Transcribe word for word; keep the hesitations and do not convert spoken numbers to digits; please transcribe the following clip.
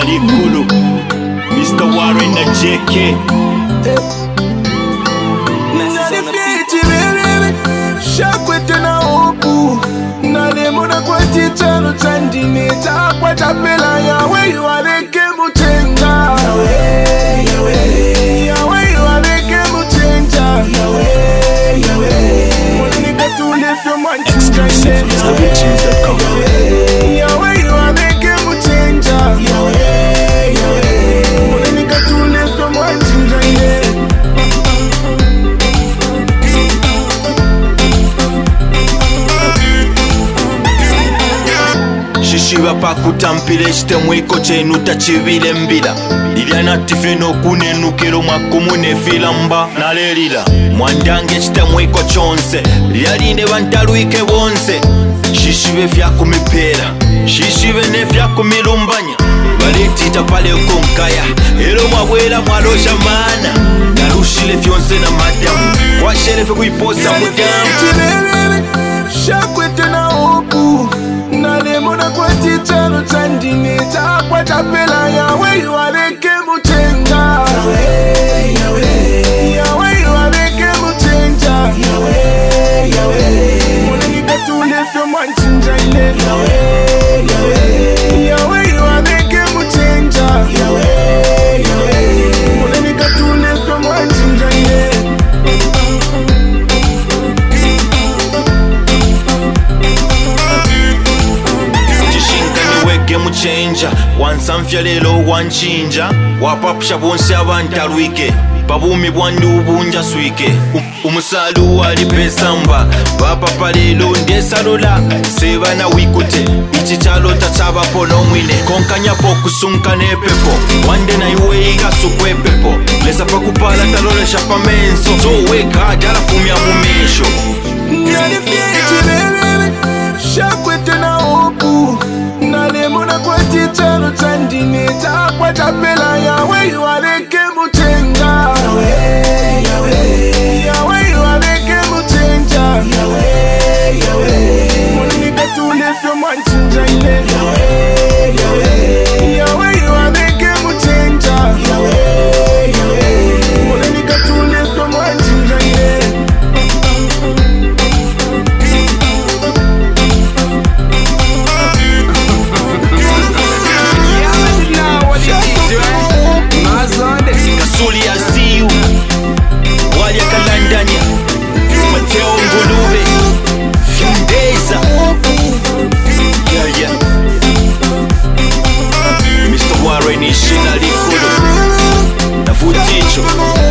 likulu Mister Warren na J K Shakwete na opu Nalemona kwa tichano chandine Chakwa chapela yawe yuwareke muchenga Yawe, yawe Yawe yuwareke muchenga Yawe, yawe Mwene gatule fyo manchinga Yawe, yawe yuwareke muchenga Yawe, yawe Mwene gatule fyo manchinga Shishiba pa kutampile shite mwiko chenu tachivile mbila Ilya natife no kunenukiro mwakumune filamba Nalelila Mwandange shite mwiko chonse Lyalinde bantaluike bonse Shishibe fya kumipera Shishibe ne fya kumilumbanya Balitita pale kunkaya Elo mwawela mwalosha mana Narushile fyonse na madamu Kwa sherefe kuiposa mudamu Shakwete na opu Nalemona kwa tichano chandine Chakwa chapela yawe yuwareke muchenga Yawe, yawe Yawe yuwareke muchenga Yawe, yawe Mwene nigatule fyo manchinja ile Yawe, yawe Yawe yuwareke muchenga Yawe, yawe Mwene nigatule fyo manchinja ile Muchenja wansamfya lelo wanchinja wapapusha bonse abantalwike babumi bwandu bunja swike umusalu wali pesamba bapapa lelo ndesalola sebana wikute ichichalo tachabapo nomwine konkanyapo kusunka nepepo wande na iwe igasukwe pepo lesa pakupala talolesha pamenso zoweka adala fumya mumesho Shakwete na opu Nalemona kwa tichano chandine Chakwa chapela yawe yuwareke muchenga Yawe, yawe Yawe yuwareke muchenga Yawe, yawe Mwene nigatule fyo manchinja ile Yawe, yawe Yawe yuwareke muchenga Yawe, yawe Mwene nigatule fyo manchinja ile Kasuli ya siu Wali ya kalandanya Mateo Ngulube Kindeza Yeah yeah Mister Warren ishina likulu Nafuticho